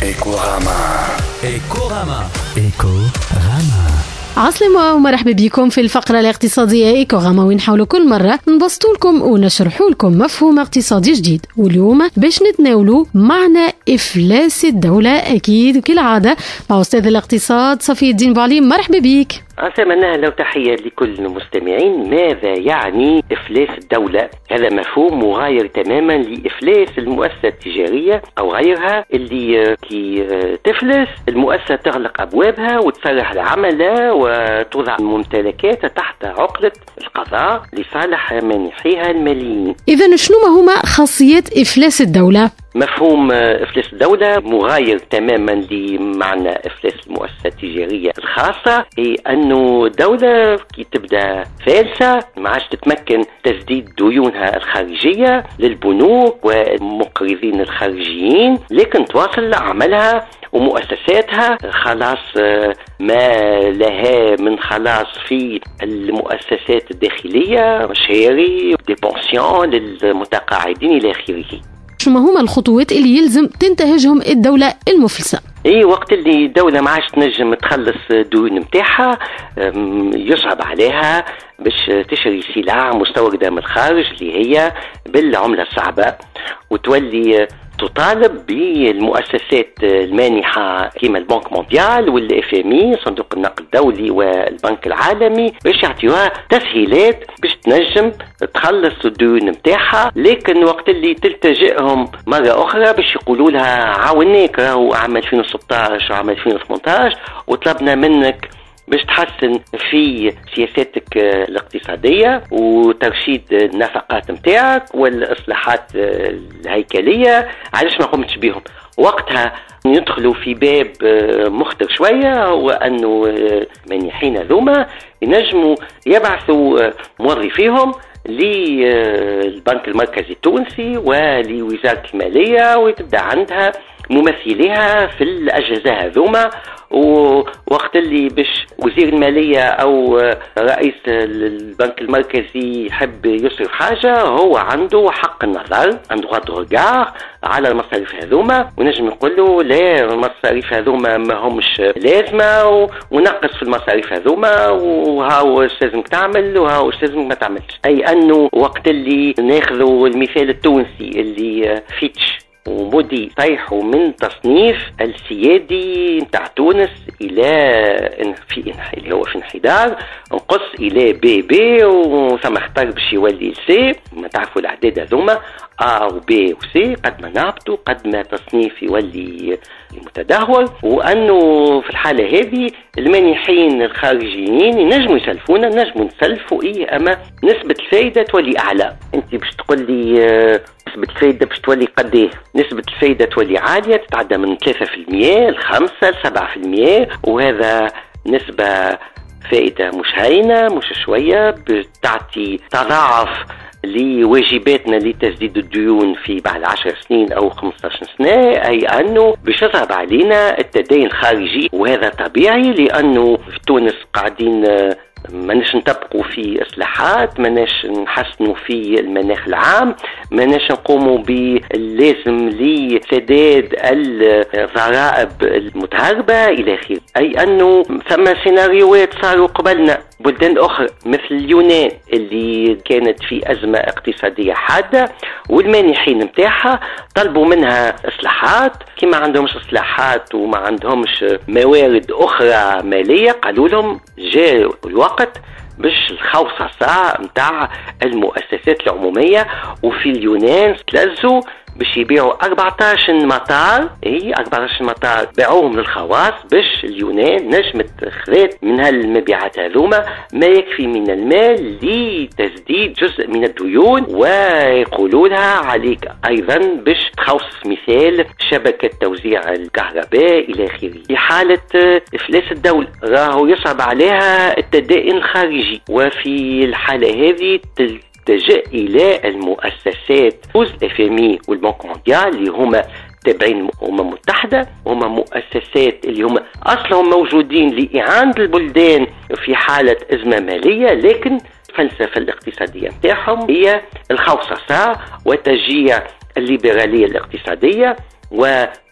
إيكوغاما. عسلامة ومرحبا بكم في الفقرة الاقتصادية إيكوغاما، وين نحاولوا كل مرة نبسطوا لكم ونشرحوا لكم مفهوم اقتصادي جديد. واليوم باش نتناولوا معنى إفلاس الدولة، أكيد كالعادة مع أستاذ الاقتصاد صفي الدين بوعليم. مرحبا بك. أهلا لو تحية لكل المستمعين. ماذا يعني إفلاس الدولة؟ هذا مفهوم مغاير تماما لإفلاس المؤسسة التجارية أو غيرها، اللي كي تفلس المؤسسة تغلق أبوابها وتسرح العملة وتوضع ممتلكاتها تحت عقدة القضاء لصالح مانحيها الماليين. إذن شنو هما خاصيات إفلاس الدولة؟ مفهوم إفلاس الدولة مغاير تماما لمعنى إفلاس المؤسسة التجارية الخاصة، هي أنه دولة كي تبدأ فالسة ما عادش تتمكن تسديد ديونها الخارجية للبنوك والمقرضين الخارجيين، لكن تواصل عملها ومؤسساتها خلاص ما لها من خلاص في المؤسسات الداخلية، مشاري دي بونسيون للمتقاعدين إلى آخره. شو هما الخطوات اللي يلزم تنتهجهم الدولة المفلسة؟ وقت اللي الدولة ما عادش تنجم تخلص الديون متاعها، يصعب عليها باش تشري سلع مستوردة من الخارج اللي هي بالعملة الصعبة، وتولي تطالب بالمؤسسات المانحة كما البنك مونديال والإف ام اي صندوق النقد الدولي والبنك العالمي باش يعطيوها تسهيلات باش تنجم تخلص الديون متاعها. لكن وقت اللي تلتجئهم مرة أخرى باش يقولوا لها عاوناك راهو عام 2016 وعام 2018 وطلبنا منك باش تحسن في سياساتك الاقتصادية وترشيد النفقات متاعك والإصلاحات الهيكلية، علاش ما قمتش بيهم؟ وقتها يدخلوا في باب مخطر شوية، هو أنه مانحين ذوما ينجموا يبعثوا موظفيهم للبنك المركزي التونسي ولوزارة المالية، وتبدأ عندها ممثليها في الأجهزة هذوما، ووقت اللي باش وزير المالية أو رئيس البنك المركزي يحب يصرف حاجة هو عنده حق النظر، عنده غض على المصاريف هذوما، ونجم يقول له لا المصاريف هذوما ما همش لازمة ونقص في المصاريف هذوما، وهاو لازمك تعمل وهاو لازمك ما تعملش. أي أنه وقت اللي ناخذوا المثال التونسي اللي فيتش ومودي طيحوا من تصنيف السيادي نتاع تونس الى اللي هو في انحدار، نقص الى بي وثم اختار باش يولي سي. ما تعرفوا الاعداد هذوما A و B و C قد ما نهبطوا قد ما تصنيف يولي متدهور، وأنه في الحالة هذه المانحين الخارجيين ينجموا يسلفونا، نجموا نسلفوا أما نسبة الفايدة تولي أعلى. أنت باش تقول لي نسبة الفايدة باش تولي قديه؟ نسبة الفايدة تولي عالية، تتعدى من 3% ل 5 ل 7%، وهذا نسبة فائدة مش هينة مش شوية، بتعطي تضاعف لواجباتنا لتسديد الديون في بعد 10 سنين أو 15 سنة. أي أنه باش يصعب علينا التدين الخارجي، وهذا طبيعي لأنه في تونس قاعدين ماناش نطبقوا في إصلاحات، ماناش نحسنوا في المناخ العام، ماناش نقوموا باللازم لسداد الضرائب المتهربة إلى آخره. أي أنه ثم سيناريوهات صاروا قبلنا بلدان أخرى مثل اليونان اللي كانت في أزمة اقتصادية حادة، والمانحين متاعها طلبوا منها إصلاحات، كما عندهمش إصلاحات وما عندهمش موارد أخرى مالية، قالوا لهم جاء الوقت باش الخوصصة متاع المؤسسات العمومية. وفي اليونان تلزوا باش يبيعوا 14 مطار، 14 مطار باعوهم للخواص باش اليونان نجمت خذات من هالمبيعات هذوما ما يكفي من المال لتسديد جزء من الديون، ويقولوا لها عليك ايضا باش تخصص مثال شبكة توزيع الكهرباء الى اخره. في حالة افلاس الدولة راهو يصعب عليها التدائن الخارجي، وفي الحالة هذه تلجأ إلى المؤسسات اف ام اي والبنك مونديال اللي هما تابعين الأمم المتحدة، هما مؤسسات اللي هما أصلهم موجودين لإعانة البلدان في حالة أزمة مالية، لكن الفلسفة الاقتصادية متاعهم هي الخوصصة وتشجيع الليبرالية الاقتصادية و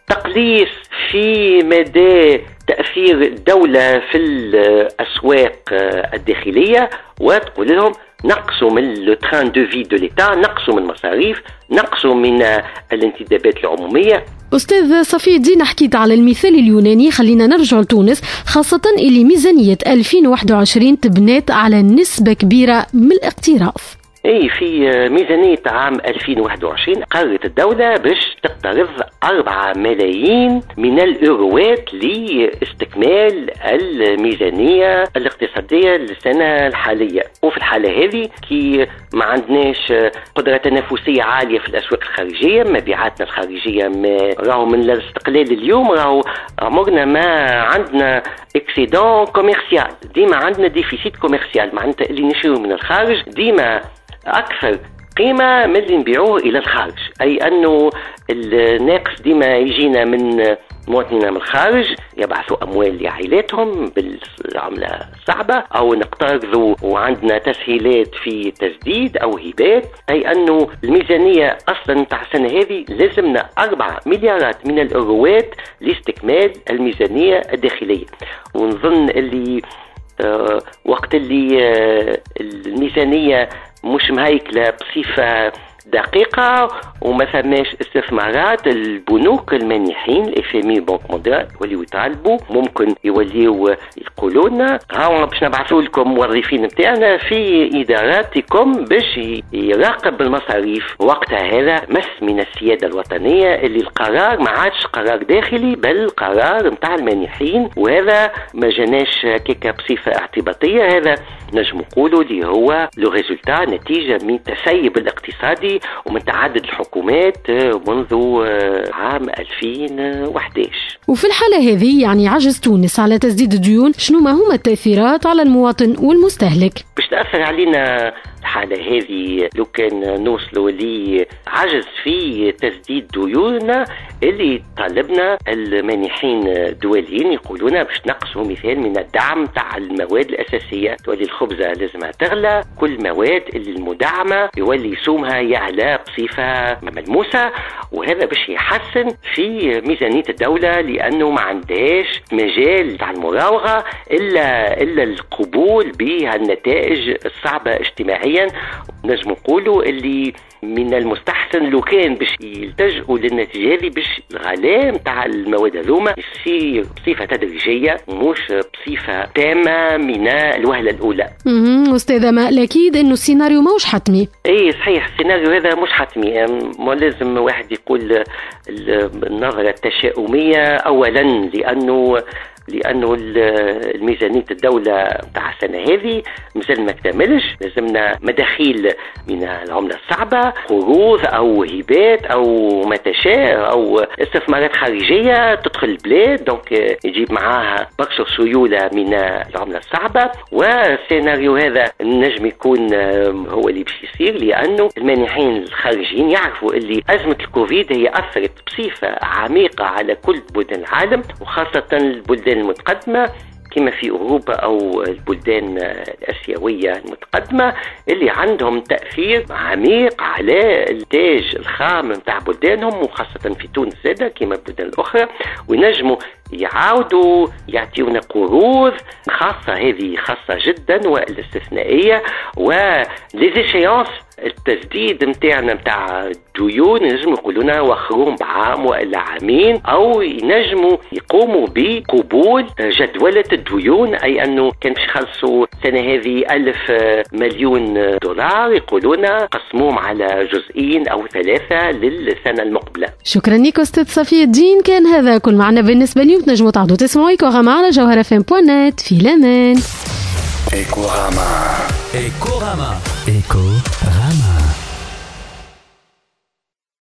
تقليص في مدى تأثير الدولة في الأسواق الداخلية، وتقول لهم نقصوا من التران دو في دو ليتا، نقصوا من المصاريف، نقصوا من الانتدابات العمومية. أستاذ صفي الدين، حكيت على المثال اليوناني، خلينا نرجع لتونس، خاصة اللي ميزانية 2021 تبنات على نسبة كبيرة من الاقتراض. في ميزانية عام 2021 قررت الدولة باش تقترض 4 ملايين من الأوروات لاستكمال الميزانية الاقتصادية للسنة الحالية. وفي الحالة هذه كي ما عندناش قدرة تنافسية عالية في الأسواق الخارجية، مبيعاتنا الخارجية راهو من الاستقلال اليوم راهو عمرنا ما عندنا اكسيدون كوميرسيال، ديما عندنا ديفيسيت كوميرسيال، معناتها اللي نشيره من الخارج ديما أكثر قيمة من اللي نبيعوه إلى الخارج، أي أنه الناقص ديما يجينا من مواطنين من الخارج يبعثوا أموال لعائلاتهم بالعملة الصعبة، أو نقترضوا وعندنا تسهيلات في تسديد أو هبات، أي أنه الميزانية أصلا تاع السنة هذه لازمنا 4 مليارات من الأوروات لاستكمال الميزانية الداخلية. ونظن اللي وقت اللي الميزانية مش مهيكلة بصفة دقيقة وما ثماش استثمارات، البنوك المانحين الFMI بنك مونديال يوليو يطالبوا، ممكن يوليو يقولوا لنا ها باش نبعثوا لكم موظفين نتاعنا في اداراتكم باش يراقب المصاريف. وقتها هذا مس من السيادة الوطنية اللي القرار ما عادش قرار داخلي بل قرار نتاع المانحين، وهذا ما جناش كيكا بصفة اعتباطية، هذا نجم نقولوا اللي هو لو ريزولتا نتيجة من التسيب الاقتصادي ومن تعدد الحكومات منذ عام 2011. وفي الحالة هذه يعني عجز تونس على تسديد الديون، شنو ما هما التأثيرات على المواطن والمستهلك؟ باش تأثر علينا الحالة هذه لو كان نوصلوا لعجز في تسديد ديوننا اللي طالبنا المانحين الدوليين يقولون باش نقصوا مثال من الدعم تاع المواد الأساسية، تولي الخبزة لازمها تغلى، كل مواد اللي المدعمة يولي سومها يعلى بصفة ملموسة، وهذا باش يحسن في ميزانية الدولة لأنه ما عندهاش مجال تاع المراوغة إلا القبول بهالنتائج الصعبة اجتماعيا. نجم نقولوا اللي من المستحسن لو كان باش يلتجئوا للنتيجة هذه باش الغلاء نتاع المواد هذوما يصير بصفة تدريجية مش بصفة تامة من الوهلة الأولى. أستاذ أمال، أكيد إنه السيناريو موش حتمي. صحيح، السيناريو هذا مش حتمي، ما لازم واحد يقول النظرة التشاؤمية أولا لأنه الميزانية الدولة تاع السنة هذه مازال ما اكتملش، لازمنا مداخيل من العملة الصعبة، قروض أو هبات أو ما تشاء أو استثمارات خارجية تدخل البلاد، دونك يجيب معاها برشا سيولة من العملة الصعبة. والسيناريو هذا النجم يكون هو اللي باش يصير، لأنه المانحين الخارجيين يعرفوا اللي أزمة الكوفيد هي أثرت بصفة عميقة على كل بلدان العالم، وخاصة البلدان المتقدمة كما في أوروبا أو البلدان الآسيوية المتقدمة اللي عندهم تأثير عميق على الإنتاج الخام نتاع بلدانهم، وخاصة في تونس زادة كما البلدان الأخرى، وينجموا يعاودوا يعطيونا قروض خاصة، هذه خاصة جدا والاستثنائية، وليزيشيانس التسديد متاعنا متاع الديون ينجموا يقولونا وخروهم بعام وإلا عامين، أو ينجموا يقوموا بقبول جدولة الديون، أي أنه كان باش يخلصوا السنة هذه 1000 مليون دولار يقولونا قسموهم على جزئين أو 3 للسنة المقبلة. شكرا لك أستاذ صفي الدين، كان هذا كل معنا بالنسبة اليوم. تنجموا تعودوا تسمعوا إيكوغاما على جوهرفم.net. في الأمان. إيكوغاما.